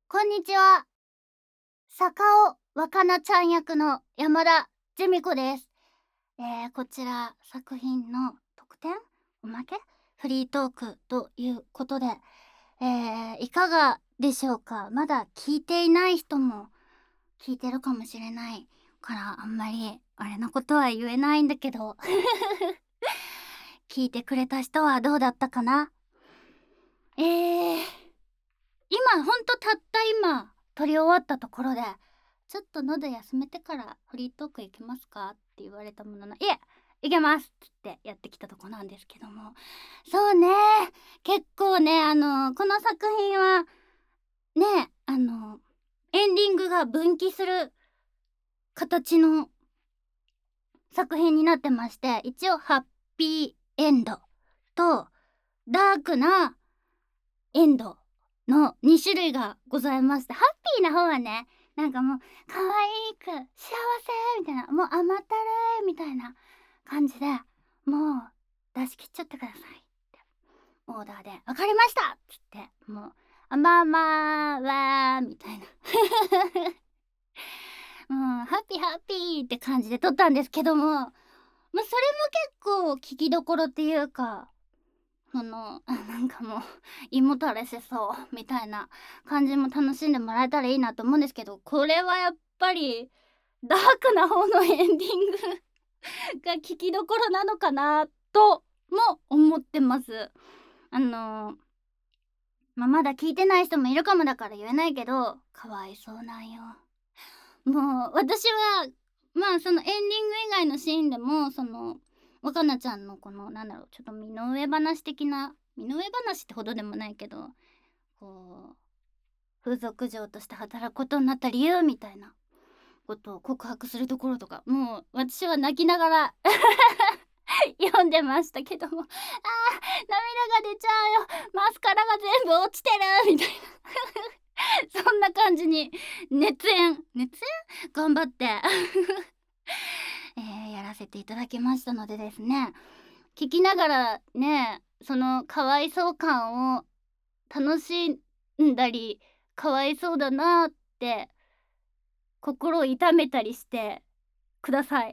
こんにちは。坂尾若菜ちゃん役の山田ジミ子です。こちら作品の特典おまけフリートークということで、いかがでしょうか。まだ聞いていない人も聞いてるかもしれないからあんまりあれなことは言えないんだけど聞いてくれた人はどうだったかな。今ほんとたった今撮り終わったところでちょっと喉休めてからフリートーク行きますかって言われたものの、いえ、行けますっつってやってきたとこなんですけども、そうね、結構ね、この作品はね、エンディングが分岐する形の作品になってまして、一応ハッピーエンドとダークなエンドの2種類がございまして、ハッピーな方はね、なんかもう可愛く幸せみたいな、もう甘ったるいみたいな感じで、もう出し切っちゃってくださいってオーダーで「分かりました！」っつって、もう「甘々は」みたいなもうハッピーハッピーって感じで撮ったんですけども、それも結構聞きどころっていうか、なんかもう胃もたれしそうみたいな感じも楽しんでもらえたらいいなと思うんですけど、これはやっぱりダークな方のエンディングが聞きどころなのかなとも思ってます。まだ聞いてない人もいるかもだから言えないけど、かわいそうなんよ。もう私はそのエンディング以外のシーンでも若菜ちゃんのこのちょっと身の上話的な、身の上話ってほどでもないけど、こう風俗嬢として働くことになった理由みたいなことを告白するところとか、もう私は泣きながら読んでましたけども、涙が出ちゃうよ、マスカラが全部落ちてるみたいなそんな感じに熱演頑張ってやらせていただきましたのでですね、聞きながらね、そのかわいそう感を楽しんだり、かわいそうだなって心を痛めたりしてください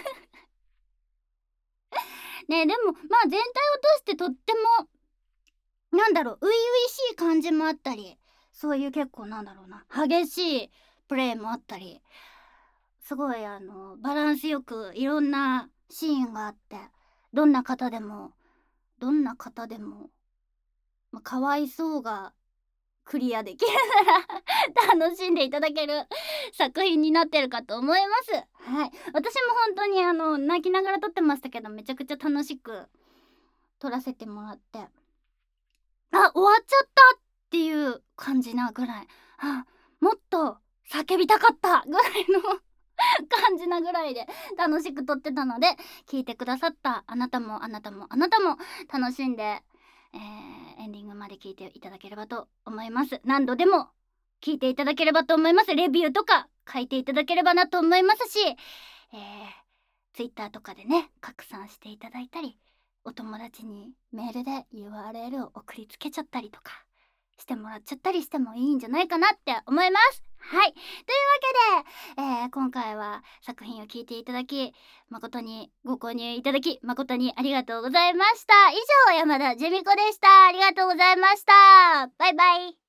ね。でも全体を通してとっても初々しい感じもあったり、そういう結構激しいプレイもあったり、すごいバランスよくいろんなシーンがあって、どんな方でもどんな方でも、かわいそうがクリアできるなら楽しんでいただける作品になってるかと思います。はい。私も本当に泣きながら撮ってましたけど、めちゃくちゃ楽しく撮らせてもらって、終わっちゃったっていう感じなぐらい、もっと叫びたかったぐらいの感じなぐらいで楽しく撮ってたので、聞いてくださったあなたも楽しんで、エンディングまで聞いていただければと思います。何度でも聞いていただければと思います。レビューとか書いていただければなと思いますし、Twitter とかでね拡散していただいたり、お友達にメールで URL を送りつけちゃったりとかしてもらっちゃったりしてもいいんじゃないかなって思います。はい。というわけで、今回は作品を聞いていただき、誠にご購入いただき、誠にありがとうございました。以上、山田ジェミコでした。ありがとうございました。バイバイ。